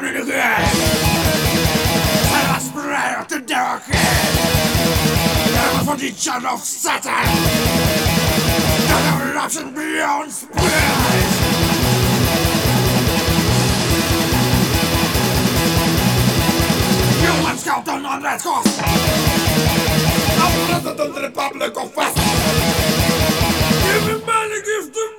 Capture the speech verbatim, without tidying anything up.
coming again. Tell us spread of the dark end. Never for the child of Satan. Not our option beyond space. Humans count on that cost. Our President Republic of West. Give me money, give to